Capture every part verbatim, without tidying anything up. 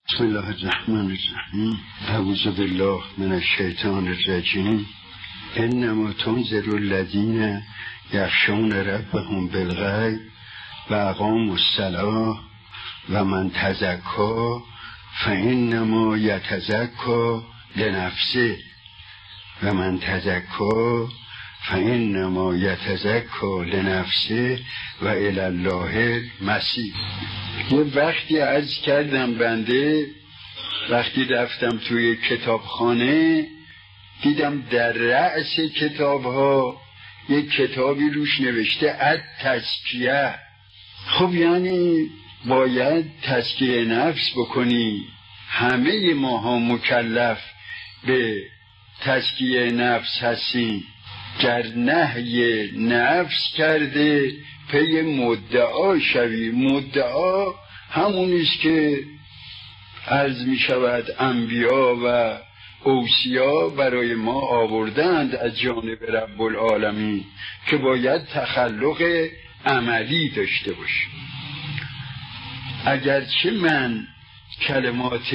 بسم الله الرحمن الرحیم. اعوذ بالله من الشیطان الرجیم. انما تنذر الذین یخشون ربهم بالغیب و اقاموا الصلاة و من تزکی فانما یتزکی لنفسه و من تزکی فانما یتزکی لنفسه و الی الله المصیر. یه وقتی عرض کردم بنده وقتی رفتم توی کتابخانه دیدم در رأس کتاب ها یک کتابی روش نوشته التزکیه. خب یعنی باید تزکیه نفس بکنی. همه ماها مکلف به تزکیه نفس هستیم. گر نهی نفس کرده پی مدعا شوی. مدعا همونیست که عرض می شود انبیا و اوصیا برای ما آوردند از جانب رب العالمین که باید تخلق عملی داشته باشیم. اگرچه من کلمات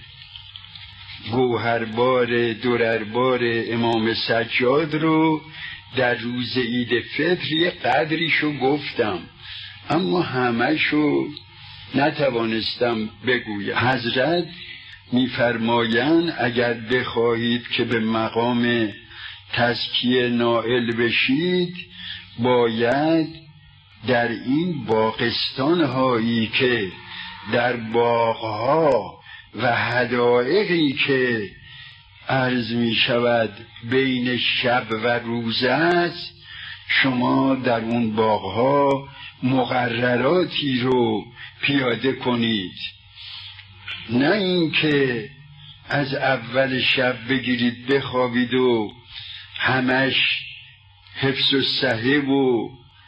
گوهربار درربار امام سجاد رو در روز عید فطر یه قدریشو گفتم اما همه‌شو نتوانستم بگویم. حضرت می‌فرمایند اگر بخواهید که به مقام تزکیه نائل بشید باید در این باغستان هایی که در باغها و حدائقی که عرض می شود بین شب و روز است شما در اون باغها مقرراتی رو پیاده کنید. نه اینکه از اول شب بگیرید بخوابید و همش حفظ الصحه و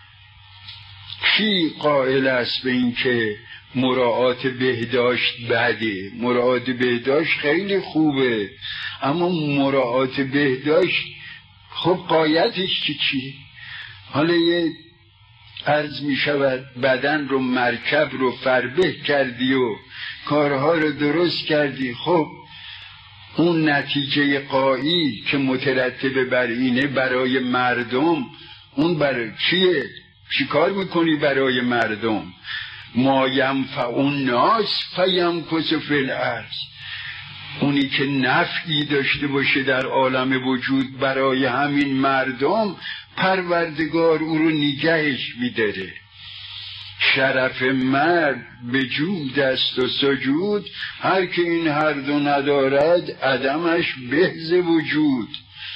کی قائل است به این که مراعات بهداشت بده؟ مراعات بهداشت خیلی خوبه اما مراعات بهداشت خب قایتش چی چی؟ حالا یه عرض می شود بدن رو مرکب رو فربه کردی و کارها رو درست کردی، خب اون نتیجه قایی که مترتب بر اینه برای مردم اون برای چیه؟ چی کار میکنی برای مردم؟ ما ینفع الناس فیمکث فی الارض. اونی که نفعی داشته باشه در عالم وجود برای همین مردم پروردگار او رو نگهش می‌داره. شرف مرد به جود است و سجود، هر که این هر دو ندارد عدمش بهز وجود.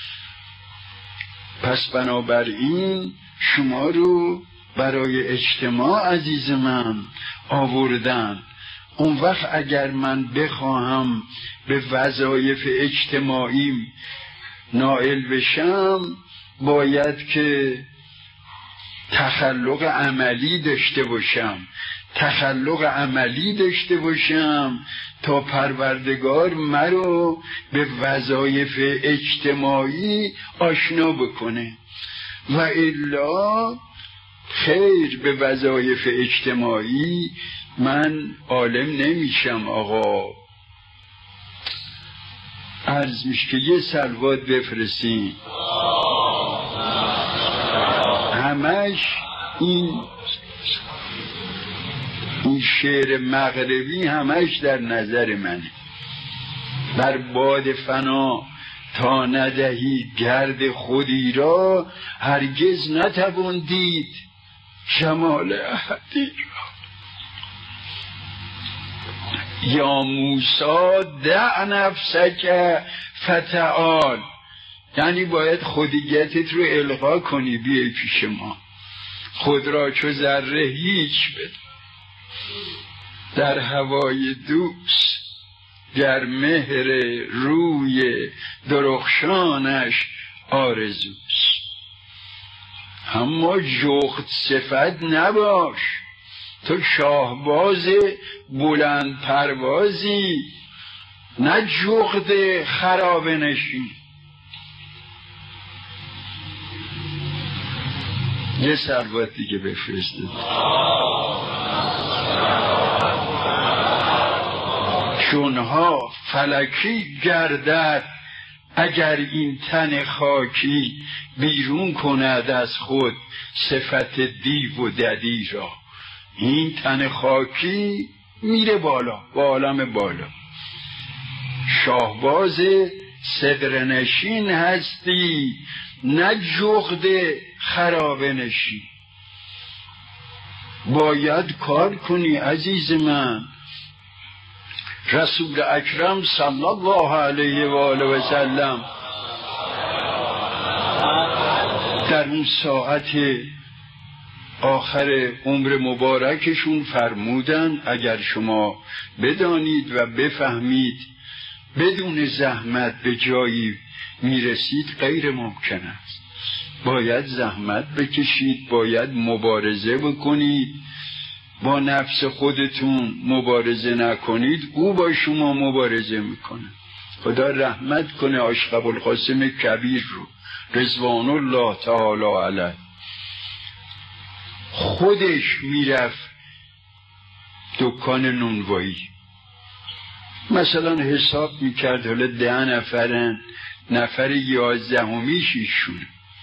پس بنابراین شما رو برای اجتماع عزیز من آوردن. اون وقت اگر من بخواهم به وظایف اجتماعیم نائل بشم باید که تخلق عملی داشته باشم تخلق عملی داشته باشم تا پروردگار مرا به وظایف اجتماعی آشنا بکنه و الا خیر به وظایف اجتماعی من عالم نمیشم. آقا عرض میشه که یه صلوات بفرستین. همش این این شعر مغربی همش در نظر منه. بر باد فنا تا ندهی گرد خودی را هرگز نتوان دید جمال احدی را. یا موسی دع نفسک فتعال، یعنی باید خودیتت رو القا کنی بیای پیش ما. خود را چو ذره هیچ بده در هوای دوست، در مهر روی درخشانش آرزوست. اما جغد صفت نباش، تو شاهباز بلند پروازی نه جغد خرابه نشین. یه صلوات دیگه بفرستید. جنها فلکی گردد اگر این تن خاکی بیرون کند از خود صفت دیو و ددی را. این تن خاکی میره بالا، با عالم بالا. شاهباز صدرنشین هستی، نه جغد خرابه نشین. باید کار کنی عزیز من. رسول اکرم صلی الله علیه و آله و سلم در اون ساعت آخر عمر مبارکشون فرمودن اگر شما بدانید و بفهمید بدون زحمت به جایی میرسید غیر ممکن است. باید زحمت بکشید، باید مبارزه بکنید. با نفس خودتون مبارزه نکنید، او با شما مبارزه میکنه. خدا رحمت کنه عاشق ابوالقاسم کبیر رو رضوان الله تعالی علیه. خودش میرفت دکان نونوایی، مثلا حساب میکرد حالا ده نفرن، نفر یازدهمیش ایشونه.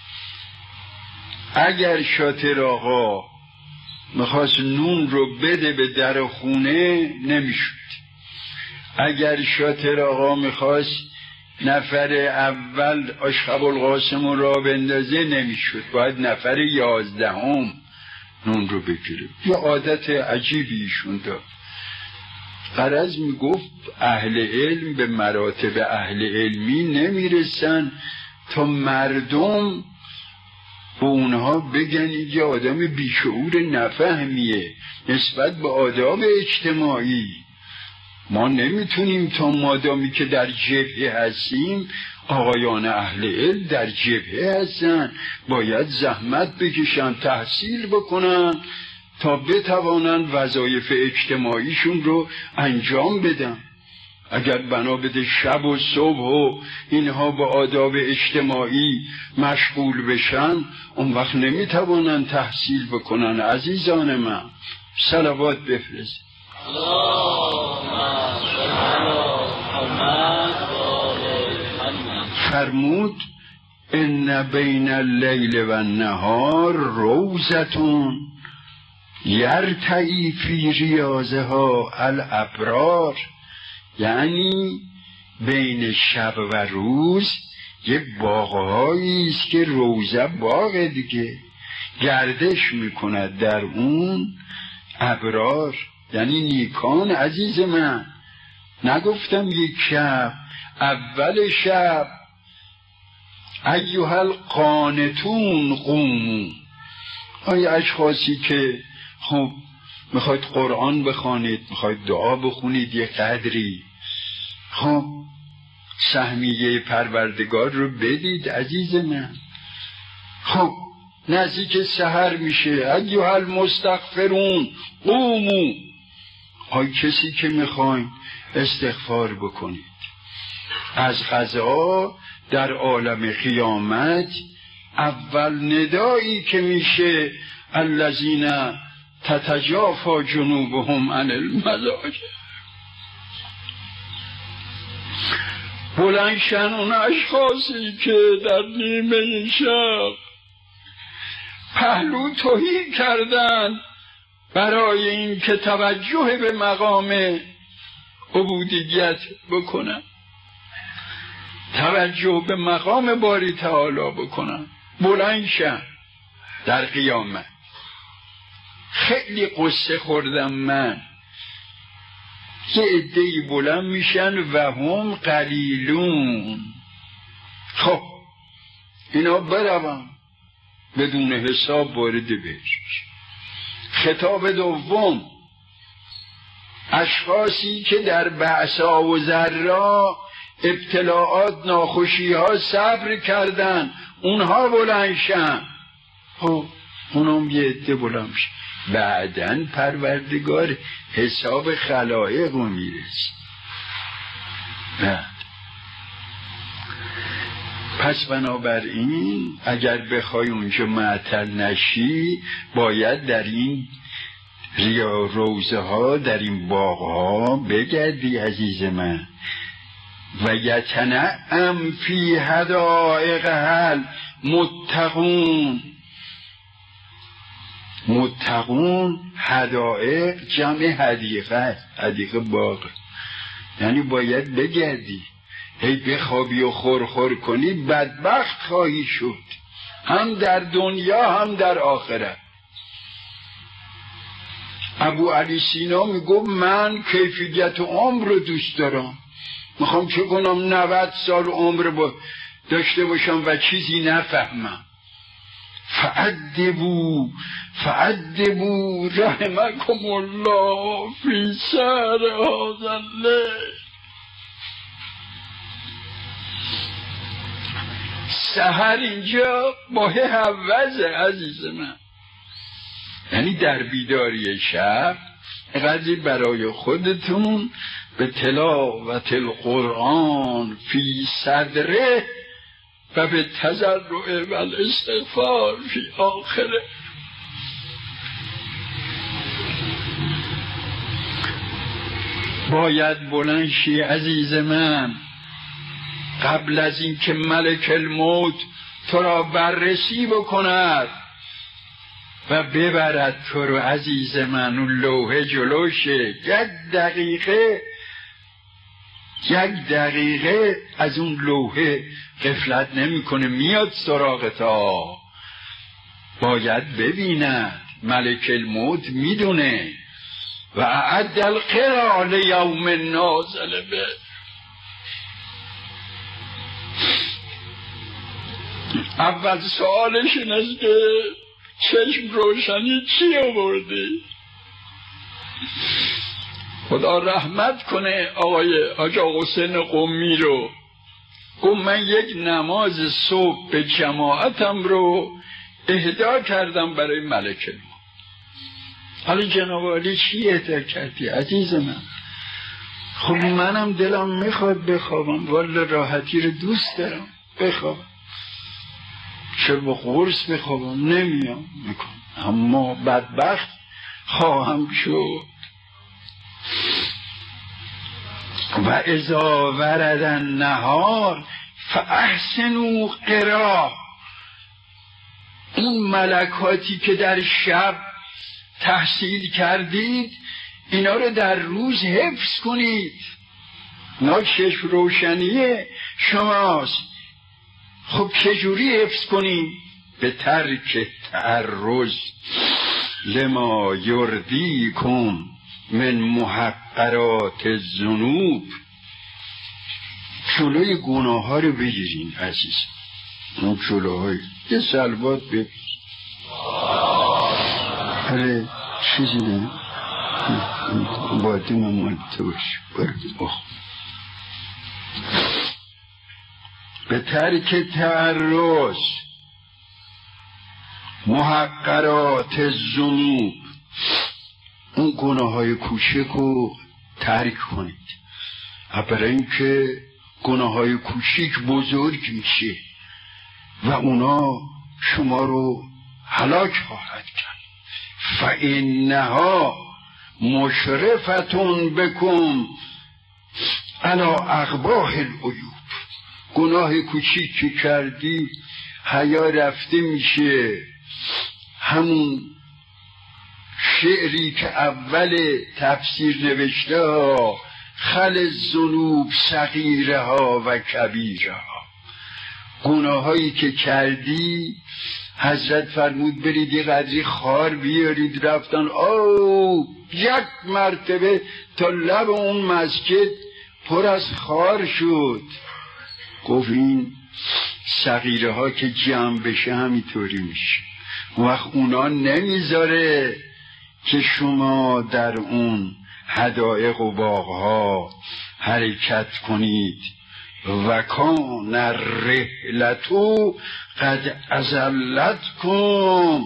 اگر شاطر آقا میخواست نون رو بده به در خونه نمیشد. اگر شاطر آقا میخواست نفر اول عاشق ابوالقاسم رو را بندازه نمیشد، باید نفر یازدهم نون رو بگیره. یه عادت عجیبی ایشون داد. غرض میگفت اهل علم به مراتب اهل علمی نمیرسن تا مردم به اونها بگن یه آدم بیشعور نفهمیه نسبت به آداب اجتماعی. ما نمیتونیم تا مادامی که در جبهه هستیم، آقایان اهل علم در جبهه هستن، باید زحمت بکشن، تحصیل بکنن تا بتوانن وظایف اجتماعیشون رو انجام بدن. اگر بنا بده شب و صبح و اینها با آداب اجتماعی مشغول بشن، اون وقت نمیتوانن تحصیل بکنن. عزیزان من صلوات بفرست. فرمود ان بین اللیل و النهار روزتون یرتعی فی ریاضها الابرار. یعنی بین شب و روز یه باغهایی است که روزه باغ دیگه گردش میکند در اون ابرار، یعنی نیکان. عزیز من نگفتم یک شب، اول شب ایها القانتون قومو. آیا اشخاصی که خب میخواید قرآن بخوانید، میخواید دعا بخونید یه قدری، خب سهمیه پروردگار رو بدید عزیز من. خب نزدیک سحر میشه ایها المستغفرون قومو. آی کسی که میخواین استغفار بکنید. از قضا در عالم قیامت اول ندایی که میشه الذین تتجافا جنوبهم عن المضاجع. بلندشن اون اشخاصی که در نیمه شب پهلو تهی کردن برای این که توجه به مقام عبودیت بکنن، توجه به مقام باری تعالی بکنن. بلندشن در قیامت. خیلی قصه خوردم من. یه عده‌ای بلند میشن و هم قلیلون. خب اینا برون بدون حساب وارد بهشت. خطاب دوم اشخاصی که در بعثا و ضرا ابتلاعات ناخوشی ها صبر کردن، اونها بلندشن. خب اونم یه عده بلند میشن. بعدن پروردگار حساب خلایق رو میرسه. بعد پس بنابراین اگر بخوای اونجا معطل نشی، باید در این ریا روزه ها در این باغ ها بگردی عزیز من. و یتنعم فی حدائق هل متقون. متقون حدائق جمع حدیقه است، حدیقه باغ، یعنی باید بگردی. هی بخوابی و خورخور کنی بدبخت خواهی شد، هم در دنیا هم در آخرت. ابو علی سینا میگفت من کیفیت عمر رو دوست دارم، میخوام چه کنم نود سال عمر با داشته باشم و چیزی نفهمم. فعدبو فعدبو رحمکم الله فی سهر هذا اللیل. سحر اینجا با حوزه عزیز من، یعنی در بیداری شب قدری برای خودتون به تلاوت القرآن فی صدره و به تضرع و الاستغفار فی آخره. باید بلند شی عزیز من قبل از اینکه ملک الموت تو را بررسی بکند و ببرد تو رو عزیز من. اون لوحه جلوشه، یک دقیقه یک دقیقه از اون لوحه غفلت نمیکنه، میاد سراغ تا. باید ببیند، ملک الموت میدونه. و اعد القرا لیوم نازل به. اول سوالش این است که چشم روشنی چی آوردی؟ خدا رحمت کنه آقای آقا حسین قمی رو. گفت من یک نماز صبح به جماعتم رو اهدا کردم برای ملک الموت. حالا جناب عالی چی اهدا کردی عزیز من؟ خب منم دلم میخواد بخوابم، والا راحتی رو دوست دارم بخوابم، چه با قرص بخوابم نمیام میکنم، اما بدبخت خواهم شد. و اذا ورد النهار فاحسنوا قرا. اون ملکاتی که در شب تحصیل کردید اینا رو در روز حفظ کنید. اینا چشم روشنیه شماست. خب چجوری حفظ کنیم؟ به ترک تعرض لما یردیکم من محقرات الذنوب. جلوی گناه ها رو بگیرین عزیز. اون جلوهای یه سلوات بگیر. آره چیزی نه باید ممانته باشی. به ترک تعرض محقرات الذنوب. اون گناه های کوچک رو ترک کنید، برای اینکه گناه های کوچک بزرگ میشه و اونا شما رو هلاک خواهد کرد. فإنها مشرفتون بکن علی اقباح العیوب. گناه کوچیک که کردی حیا رفته میشه. همون شعری که اول تفسیر نوشته ها خل الذنوب صغیره ها و کبیره ها. گناه هایی که کردی حضرت فرمود برید یه قدری خار بیارید، رفتن او یک مرتبه تا لب اون مسجد پر از خار شد. گفت این صغیره ها که جمع بشه همینطوری میشه. وقت اونا نمیذاره که شما در اون حدائق و باغها حرکت کنید. و کان الرحلتو قد ازلتکم.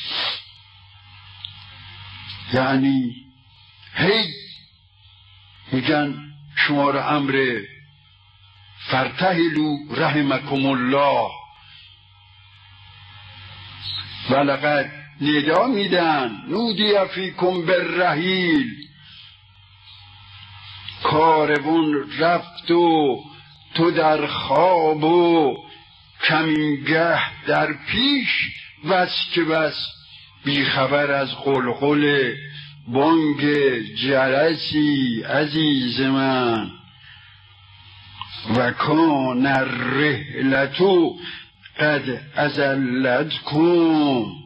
یعنی هی میگن شما رو امر فرتهلو رحمکم الله ولقد ندا میدن نودی فیکم بالرحیل، کاروان رفت و تو در خواب و کمینگه در پیش، بس که بس بیخبر از قلقل بانگ جرسی عزیز من. و کان الرحلتو قد ازلتکم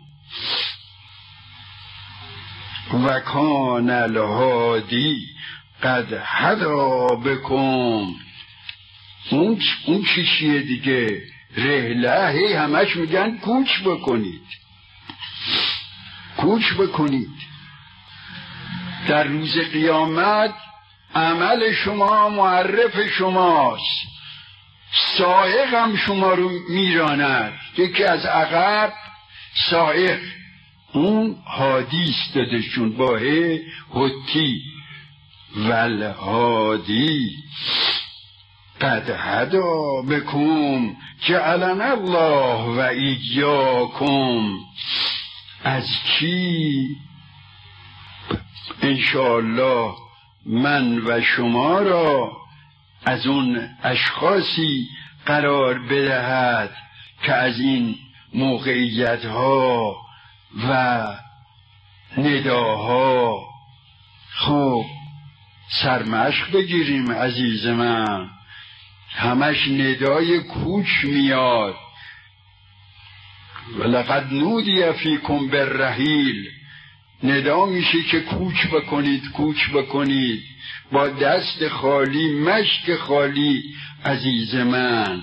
و کان الهادی قد هدا بکم. اون اون چی چیه دیگه؟ رحله هی همش میگن کوچ بکنید کوچ بکنید. در روز قیامت عمل شما معرف شماست، سائق هم شما رو میراند. یکی از عقب سائق، اون حادیست دادشون با هی حتی والهادی قد هدا بکم جعلنا الله و ایاکم. از کی؟ انشاءالله من و شما را از اون اشخاصی قرار بدهد که از این موقعیت ها و نداها خب سرمشق بگیریم عزیز من. همش ندای کوچ میاد. ولقد نودی فیکم بالرحیل، ندا میشه که کوچ بکنید کوچ بکنید با دست خالی مشک خالی عزیز من.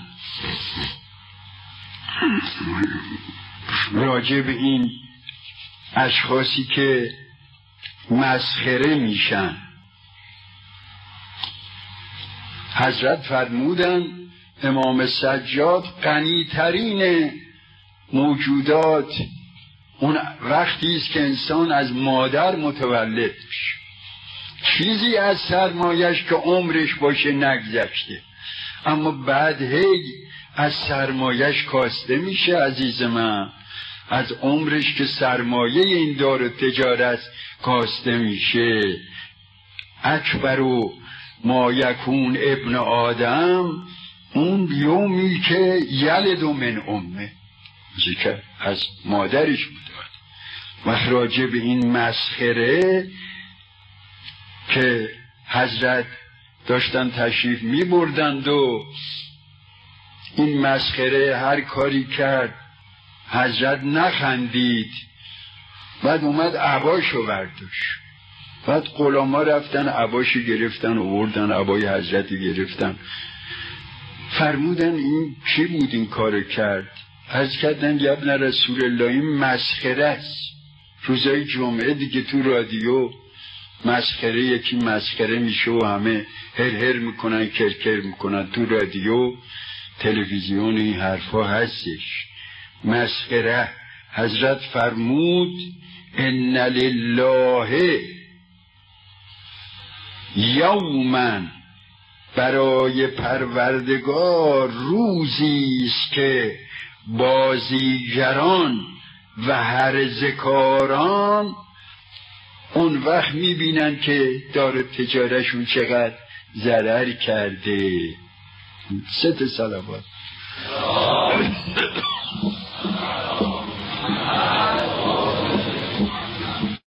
راجع به این اشخاصی که مسخره میشن، حضرت فرمودن امام سجاد غنی‌ترین موجودات اون وقتی است که انسان از مادر متولد میشه، چیزی از سرمایش که عمرش باشه نگذشته، اما بعد هی از سرمایش کاسته میشه عزیز من. از عمرش که سرمایه این دار و تجارت کاسته میشه. اکبر و ما یکون ابن آدم اون یومی که یلد من امه، که از مادرش بود. و راجع به این مسخره که حضرت داشتن تشریف می بردند و این مسخره هر کاری کرد حضرت نخندید، بعد اومد عباشو برداشت، بعد غلاما رفتن عباشو گرفتن و بردن عبای حضرتی گرفتن. فرمودن این کی بود این کارو کرد؟ عرض کردن یا ابن رسول الله این مسخره است. روزای جمعه دیگه تو رادیو مسخره یکی مسخره میشه و همه هر هر میکنن کرکر میکنن. تو رادیو تلویزیون این حرفا هستش مسخره. حضرت فرمود ان لله یوما، برای پروردگار روزی است که بازیگران و هرزکاران اون وقت میبینن که دار تجارشون چقدر ضرر کرده. ست صلوات